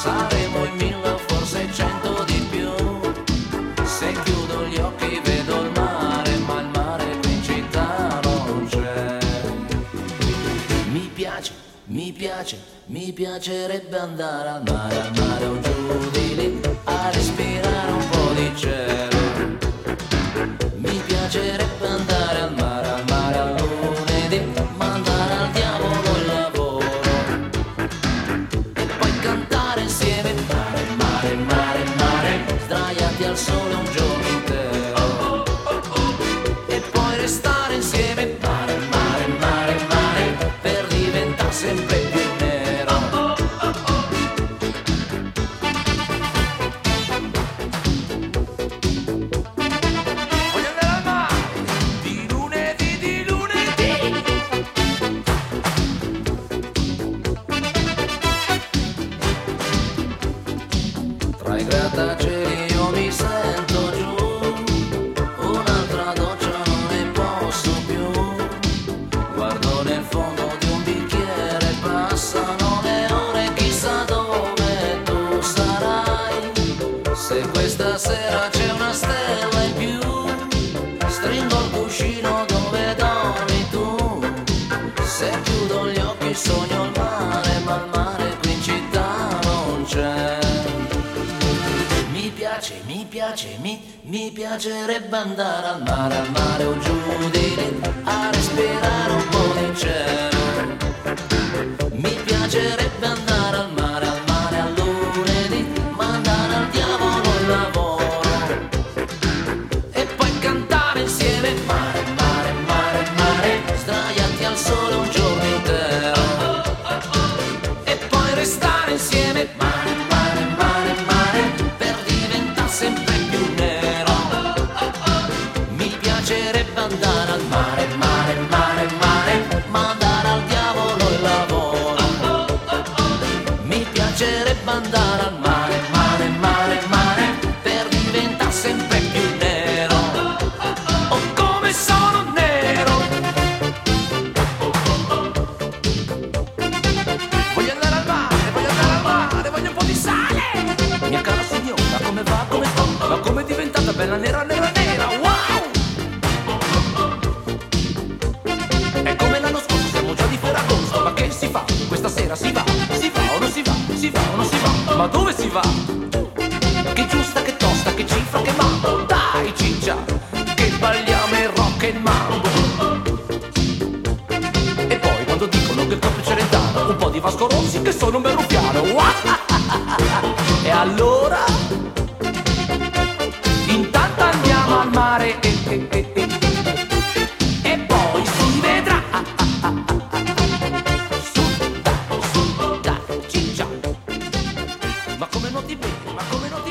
saremo in mille, forse 100 di più. Se chiudo gli occhi vedo il mare, ma il mare qui in città non c'è. Mi piacerebbe andare al mare o giù di lì, a respirare un po' di cielo. Mi piacerebbe andare al mare a lunedì, mandare al diavolo il lavoro e poi cantare insieme mare, mare, mare, sdraiati al sole un giorno intero e poi restare insieme mare, mare, mare, mare, per diventare sempre più nero. Voglio andare al mare di lunedì, di lunedì. Tra i grattacieli io mi sento giù, un'altra doccia non ne posso più. Guardo nel fondo di un bicchiere, passano le ore, chissà dove tu sarai. Se questa sera c'è una stella in più, stringo il cuscino dove dormi tu. Se chiudo gli occhi sogno il mare, ma il mare qui in città non c'è. Mi piacerebbe andare al mare o giù di lì, a respirare un po' di cielo. Mi piacerebbe andare al mare a lunedì, mandare al diavolo il lavoro e poi cantare insieme mare, mare, mare, mare, sdraiati al sole un giorno intero e poi restare insieme mare, mare, mare, mare, per diventare sempre più nero. Mi piacerebbe andare al mare, mare, mare, mare, mandare al diavolo il lavoro. Mi piacerebbe andare al mare, mare, mare, mare, per diventare sempre più nero. Oh, come sono nero! Voglio andare al mare, voglio un po' di sale. Mia cara signora, come va, come sta? Ma come è diventata bella nera, nera, nera, wow! È come l'anno scorso, siamo già di Ferragosto. Ma che si fa? Questa sera si va o non si va? Si va o non si va? Ma dove si va? Che giusta, che tosta, che cifra, che mambo. Dai ciccia, che balliamo il rock e il mambo. E poi quando dicono che il corpo è Celentano, un po' di Vasco Rossi, che sono un bel ruffiano. E allora intanto andiamo al mare e poi si vedrà. Su dai, ciccia. Ma come non ti vedi? Ma come non